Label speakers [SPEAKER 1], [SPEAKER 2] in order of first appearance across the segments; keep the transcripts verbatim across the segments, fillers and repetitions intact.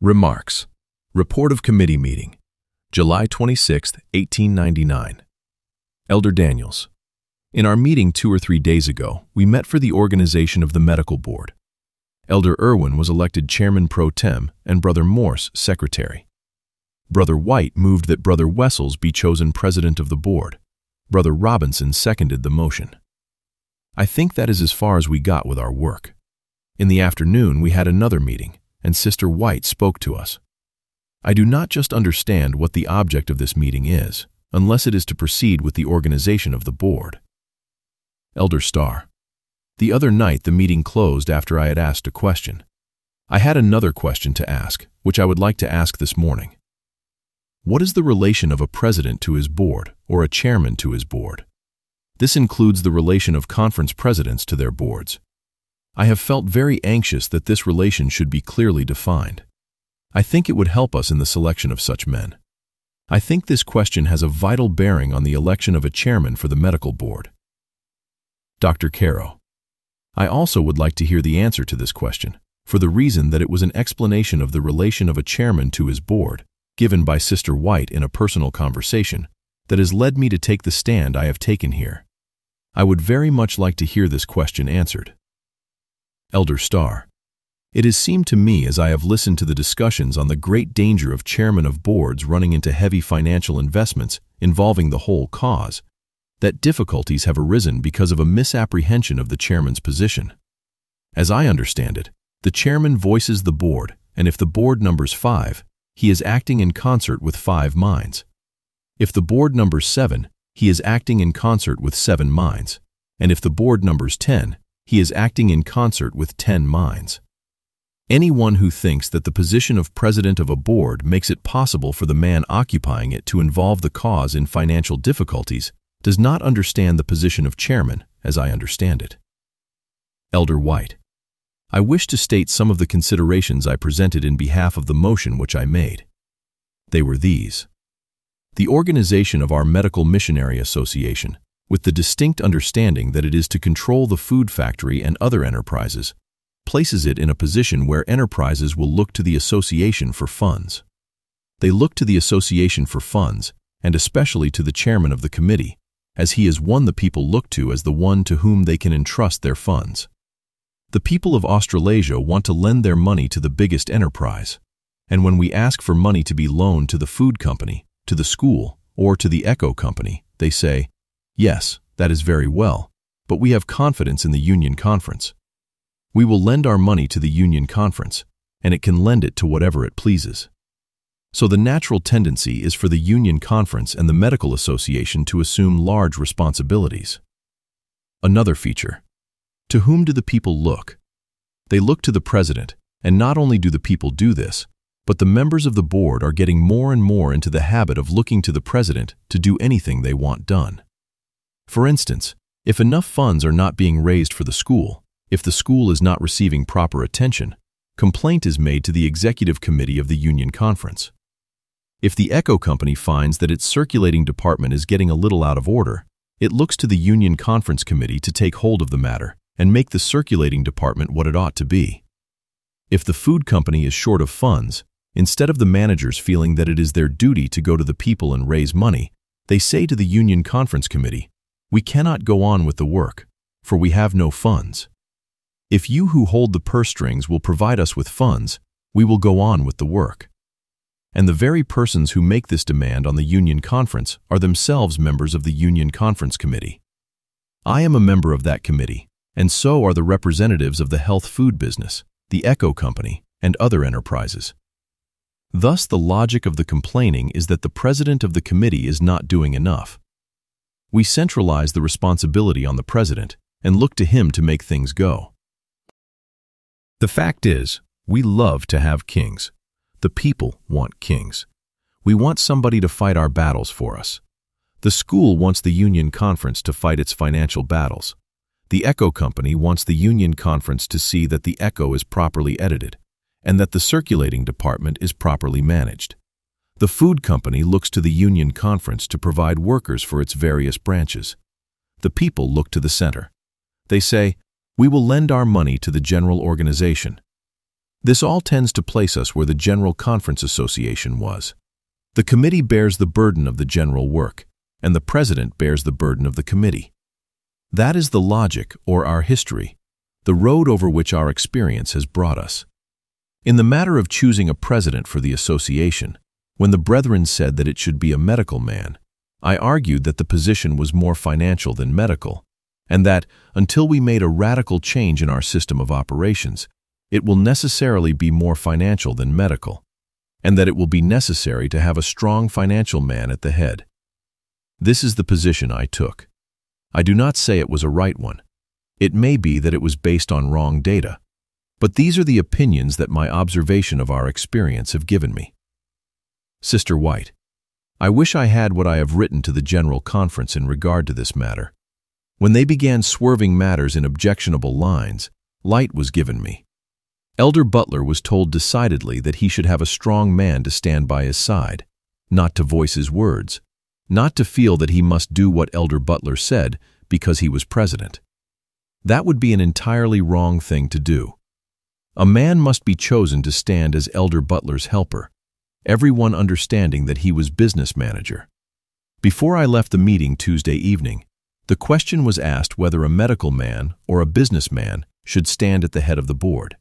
[SPEAKER 1] Remarks. Report of Committee Meeting, July twenty-sixth, eighteen ninety-nine. Elder Daniels. In our meeting two or three days ago, we met for the organization of the Medical Board. Elder Irwin was elected Chairman Pro Tem and Brother Morse Secretary. Brother White moved that Brother Wessels be chosen President of the Board. Brother Robinson seconded the motion. I think that is as far as we got with our work. In the afternoon, we had another meeting, and Sister White spoke to us. I do not just understand what the object of this meeting is, unless it is to proceed with the organization of the board. Elder Starr. The other night the meeting closed after I had asked a question. I had another question to ask, which I would like to ask this morning. What is the relation of a president to his board, or a chairman to his board? This includes the relation of conference presidents to their boards. I have felt very anxious that this relation should be clearly defined. I think it would help us in the selection of such men. I think this question has a vital bearing on the election of a chairman for the medical board. Doctor Caro. I also would like to hear the answer to this question, for the reason that it was an explanation of the relation of a chairman to his board, given by Sister White in a personal conversation, that has led me to take the stand I have taken here. I would very much like to hear this question answered. Elder Starr. It has seemed to me as I have listened to the discussions on the great danger of chairmen of boards running into heavy financial investments involving the whole cause, that difficulties have arisen because of a misapprehension of the chairman's position. As I understand it, the chairman voices the board, and if the board numbers five, he is acting in concert with five minds. If the board numbers seven, he is acting in concert with seven minds, and if the board numbers ten, he is acting in concert with ten minds. Anyone who thinks that the position of president of a board makes it possible for the man occupying it to involve the cause in financial difficulties does not understand the position of chairman, as I understand it. Elder White. I wish to state some of the considerations I presented in behalf of the motion which I made. They were these. The organization of our Medical Missionary Association, with the distinct understanding that it is to control the food factory and other enterprises, places it in a position where enterprises will look to the association for funds. They look to the association for funds, and especially to the chairman of the committee, as he is one the people look to as the one to whom they can entrust their funds. The people of Australasia want to lend their money to the biggest enterprise, and when we ask for money to be loaned to the food company, to the school, or to the Echo Company, they say, yes, that is very well, but we have confidence in the Union Conference. We will lend our money to the Union Conference, and it can lend it to whatever it pleases. So the natural tendency is for the Union Conference and the Medical Association to assume large responsibilities. Another feature. To whom do the people look? They look to the president, and not only do the people do this, but the members of the board are getting more and more into the habit of looking to the president to do anything they want done. For instance, if enough funds are not being raised for the school, if the school is not receiving proper attention, complaint is made to the executive committee of the Union Conference. If the Echo Company finds that its circulating department is getting a little out of order, it looks to the Union Conference Committee to take hold of the matter and make the circulating department what it ought to be. If the food company is short of funds, instead of the managers feeling that it is their duty to go to the people and raise money, they say to the Union Conference Committee, we cannot go on with the work, for we have no funds. If you who hold the purse strings will provide us with funds, we will go on with the work. And the very persons who make this demand on the Union Conference are themselves members of the Union Conference Committee. I am a member of that committee, and so are the representatives of the health food business, the Echo Company, and other enterprises. Thus, the logic of the complaining is that the president of the committee is not doing enough. We centralize the responsibility on the president and look to him to make things go. The fact is, we love to have kings. The people want kings. We want somebody to fight our battles for us. The school wants the Union Conference to fight its financial battles. The Echo Company wants the Union Conference to see that the Echo is properly edited and that the circulating department is properly managed. The food company looks to the Union Conference to provide workers for its various branches. The people look to the center. They say, we will lend our money to the general organization. This all tends to place us where the General Conference Association was. The committee bears the burden of the general work, and the president bears the burden of the committee. That is the logic, or our history, the road over which our experience has brought us. In the matter of choosing a president for the association, when the brethren said that it should be a medical man, I argued that the position was more financial than medical, and that, until we made a radical change in our system of operations, it will necessarily be more financial than medical, and that it will be necessary to have a strong financial man at the head. This is the position I took. I do not say it was a right one. It may be that it was based on wrong data, but these are the opinions that my observation of our experience have given me. Sister White, I wish I had what I have written to the General Conference in regard to this matter. When they began swerving matters in objectionable lines, light was given me. Elder Butler was told decidedly that he should have a strong man to stand by his side, not to voice his words, not to feel that he must do what Elder Butler said because he was president. That would be an entirely wrong thing to do. A man must be chosen to stand as Elder Butler's helper, everyone understanding that he was business manager. Before I left the meeting Tuesday evening, the question was asked whether a medical man or a businessman should stand at the head of the board.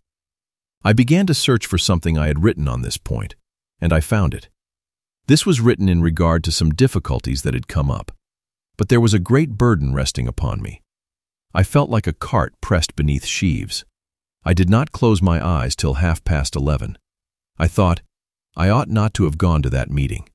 [SPEAKER 1] I began to search for something I had written on this point, and I found it. This was written in regard to some difficulties that had come up, but there was a great burden resting upon me. I felt like a cart pressed beneath sheaves. I did not close my eyes till half past eleven. I thought, I ought not to have gone to that meeting.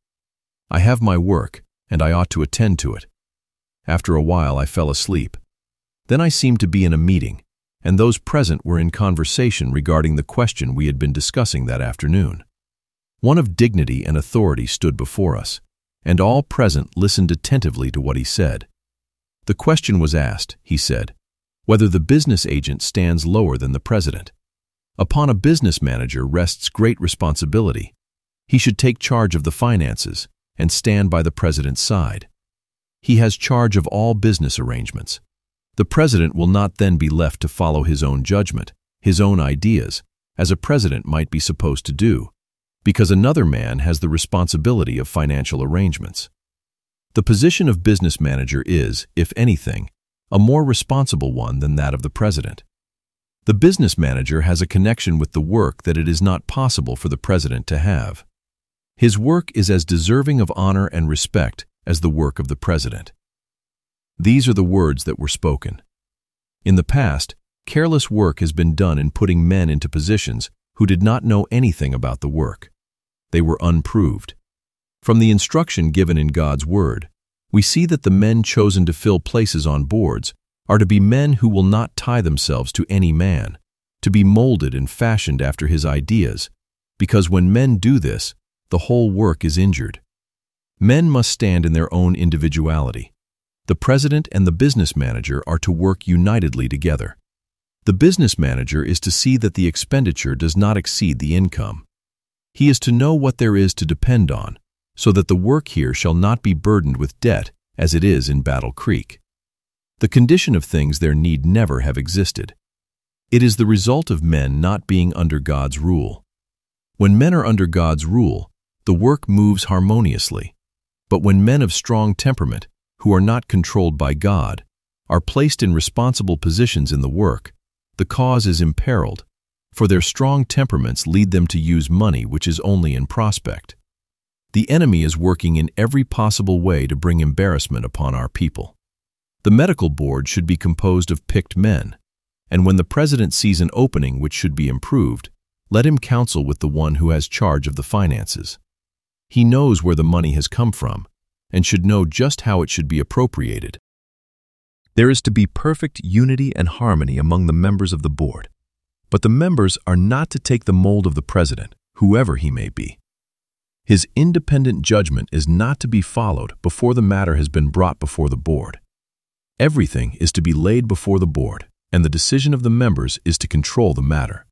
[SPEAKER 1] I have my work, and I ought to attend to it. After a while I fell asleep. Then I seemed to be in a meeting, and those present were in conversation regarding the question we had been discussing that afternoon. One of dignity and authority stood before us, and all present listened attentively to what he said. The question was asked, he said, whether the business agent stands lower than the president. Upon a business manager rests great responsibility. He should take charge of the finances and stand by the president's side. He has charge of all business arrangements. The president will not then be left to follow his own judgment, his own ideas, as a president might be supposed to do, because another man has the responsibility of financial arrangements. The position of business manager is, if anything, a more responsible one than that of the president. The business manager has a connection with the work that it is not possible for the president to have. His work is as deserving of honor and respect as the work of the president. These are the words that were spoken. In the past, careless work has been done in putting men into positions who did not know anything about the work. They were unproved. From the instruction given in God's Word, we see that the men chosen to fill places on boards are to be men who will not tie themselves to any man, to be molded and fashioned after his ideas, because when men do this, the whole work is injured. Men must stand in their own individuality. The president and the business manager are to work unitedly together. The business manager is to see that the expenditure does not exceed the income. He is to know what there is to depend on, so that the work here shall not be burdened with debt as it is in Battle Creek. The condition of things there need never have existed. It is the result of men not being under God's rule. When men are under God's rule, the work moves harmoniously. But when men of strong temperament, who are not controlled by God, are placed in responsible positions in the work, the cause is imperiled, for their strong temperaments lead them to use money which is only in prospect. The enemy is working in every possible way to bring embarrassment upon our people. The medical board should be composed of picked men, and when the president sees an opening which should be improved, let him counsel with the one who has charge of the finances. He knows where the money has come from, and should know just how it should be appropriated. There is to be perfect unity and harmony among the members of the board, but the members are not to take the mold of the president, whoever he may be. His independent judgment is not to be followed before the matter has been brought before the board. Everything is to be laid before the board, and the decision of the members is to control the matter.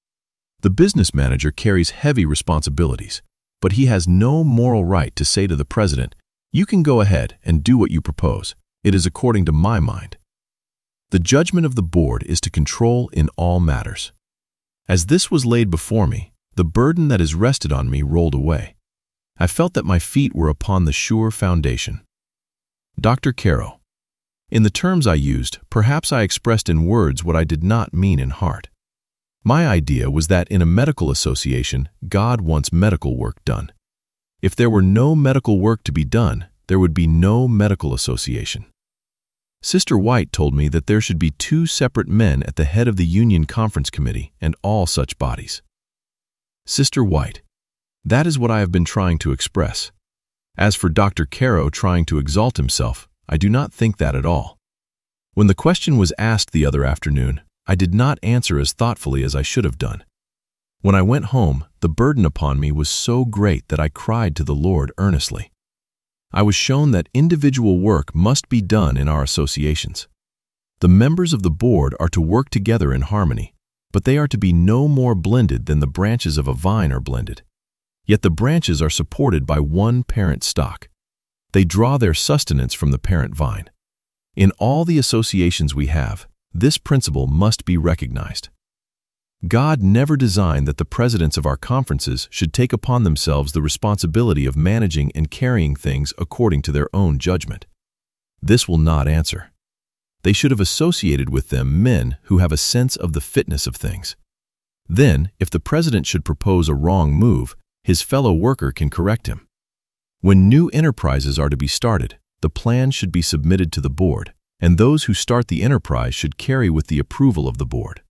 [SPEAKER 1] The business manager carries heavy responsibilities, but he has no moral right to say to the president, "You can go ahead and do what you propose. It is according to my mind." The judgment of the board is to control in all matters. As this was laid before me, the burden that is rested on me rolled away. I felt that my feet were upon the sure foundation. Doctor Caro. In the terms I used, perhaps I expressed in words what I did not mean in heart. My idea was that in a medical association, God wants medical work done. If there were no medical work to be done, there would be no medical association. Sister White told me that there should be two separate men at the head of the Union Conference Committee and all such bodies. Sister White. That is what I have been trying to express. As for Doctor Caro trying to exalt himself, I do not think that at all. When the question was asked the other afternoon, I did not answer as thoughtfully as I should have done. When I went home, the burden upon me was so great that I cried to the Lord earnestly. I was shown that individual work must be done in our associations. The members of the board are to work together in harmony, but they are to be no more blended than the branches of a vine are blended. Yet the branches are supported by one parent stock. They draw their sustenance from the parent vine. In all the associations we have, this principle must be recognized. God never designed that the presidents of our conferences should take upon themselves the responsibility of managing and carrying things according to their own judgment. This will not answer. They should have associated with them men who have a sense of the fitness of things. Then, if the president should propose a wrong move, his fellow worker can correct him. When new enterprises are to be started, the plan should be submitted to the board, and those who start the enterprise should carry with the approval of the board.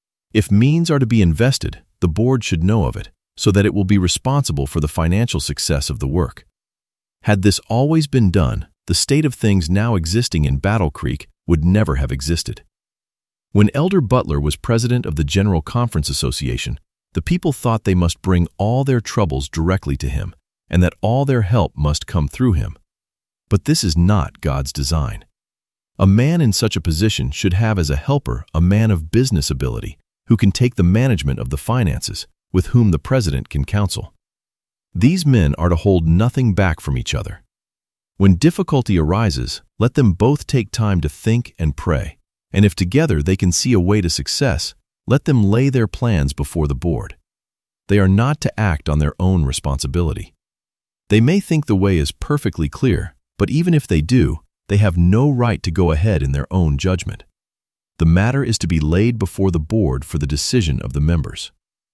[SPEAKER 1] If means are to be invested, the board should know of it, so that it will be responsible for the financial success of the work. Had this always been done, the state of things now existing in Battle Creek would never have existed. When Elder Butler was president of the General Conference Association, the people thought they must bring all their troubles directly to him, and that all their help must come through him. But this is not God's design. A man in such a position should have as a helper a man of business ability who can take the management of the finances, with whom the president can counsel. These men are to hold nothing back from each other. When difficulty arises, let them both take time to think and pray, and if together they can see a way to success, let them lay their plans before the board. They are not to act on their own responsibility. They may think the way is perfectly clear, but even if they do, they have no right to go ahead in their own judgment. The matter is to be laid before the board for the decision of the members.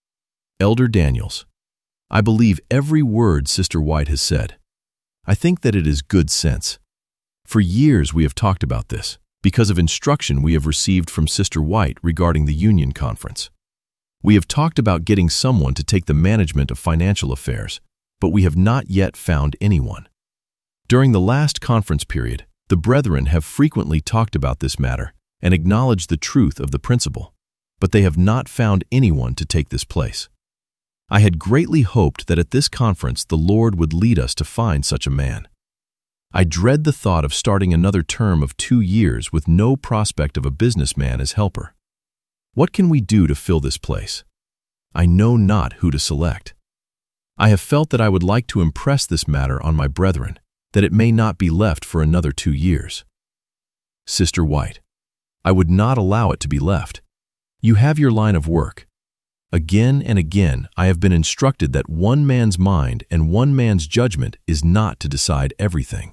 [SPEAKER 1] Elder Daniels. I believe every word Sister White has said. I think that it is good sense. For years we have talked about this, because of instruction we have received from Sister White regarding the Union Conference. We have talked about getting someone to take the management of financial affairs, but we have not yet found anyone. During the last conference period, the brethren have frequently talked about this matter and acknowledged the truth of the principle, but they have not found anyone to take this place. I had greatly hoped that at this conference the Lord would lead us to find such a man. I dread the thought of starting another term of two years with no prospect of a businessman as helper. What can we do to fill this place? I know not who to select. I have felt that I would like to impress this matter on my brethren, that it may not be left for another two years. Sister White. I would not allow it to be left. You have your line of work. Again and again I have been instructed that one man's mind and one man's judgment is not to decide everything.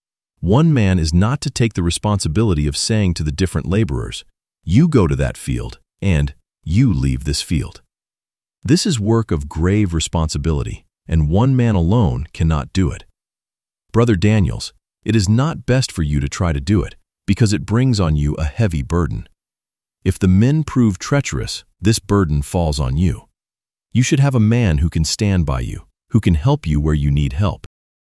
[SPEAKER 1] One man is not to take the responsibility of saying to the different laborers, "You go to that field," and "You leave this field." This is work of grave responsibility, and one man alone cannot do it. Brother Daniels, it is not best for you to try to do it, because it brings on you a heavy burden. If the men prove treacherous, this burden falls on you. You should have a man who can stand by you, who can help you where you need help.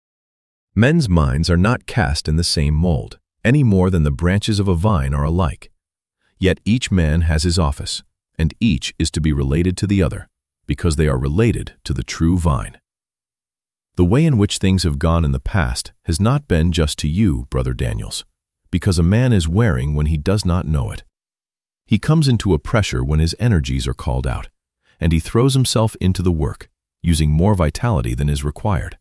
[SPEAKER 1] Men's minds are not cast in the same mold, any more than the branches of a vine are alike. Yet each man has his office, and each is to be related to the other, because they are related to the true vine. The way in which things have gone in the past has not been just to you, Brother Daniels, because a man is wearing when he does not know it. He comes into a pressure when his energies are called out, and he throws himself into the work, using more vitality than is required.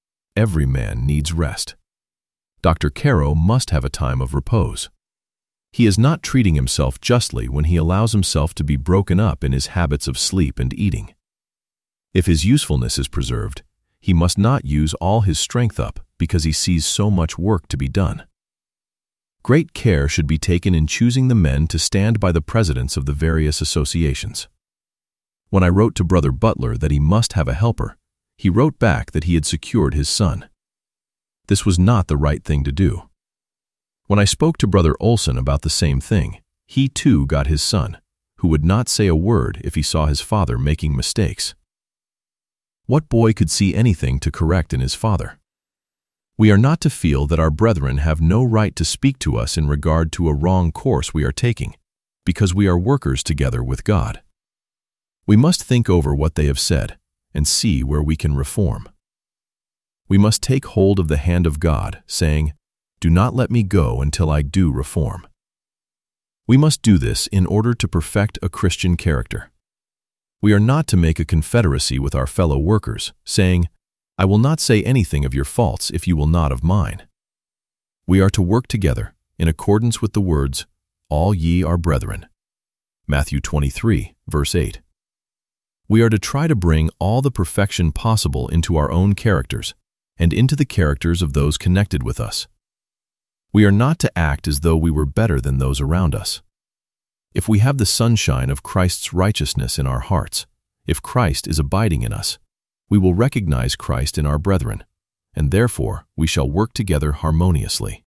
[SPEAKER 1] Every man needs rest. Doctor Caro must have a time of repose. He is not treating himself justly when he allows himself to be broken up in his habits of sleep and eating. If his usefulness is preserved, he must not use all his strength up because he sees so much work to be done. Great care should be taken in choosing the men to stand by the presidents of the various associations. When I wrote to Brother Butler that he must have a helper, he wrote back that he had secured his son. This was not the right thing to do. When I spoke to Brother Olson about the same thing, he too got his son, who would not say a word if he saw his father making mistakes. What boy could see anything to correct in his father? We are not to feel that our brethren have no right to speak to us in regard to a wrong course we are taking, because we are workers together with God. We must think over what they have said and see where we can reform. We must take hold of the hand of God, saying, "Do not let me go until I do reform." We must do this in order to perfect a Christian character. We are not to make a confederacy with our fellow workers, saying, "I will not say anything of your faults if you will not of mine." We are to work together in accordance with the words, "All ye are brethren." Matthew twenty-three, verse eight. We are to try to bring all the perfection possible into our own characters and into the characters of those connected with us. We are not to act as though we were better than those around us. If we have the sunshine of Christ's righteousness in our hearts, if Christ is abiding in us, we will recognize Christ in our brethren, and therefore we shall work together harmoniously.